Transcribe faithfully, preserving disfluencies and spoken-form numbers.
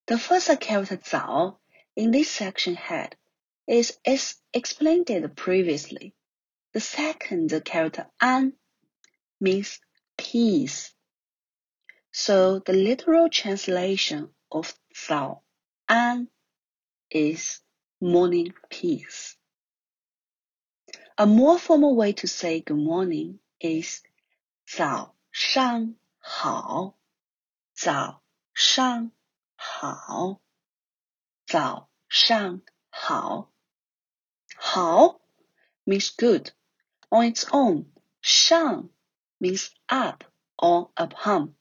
The first character 早 in this section head is as explained previously. The second character 安 means peace. So the literal translation of 早安 is morning peace. A more formal way to say good morning is 早上好，早上好，早上好。好 means good on its own. 上 means up or upon.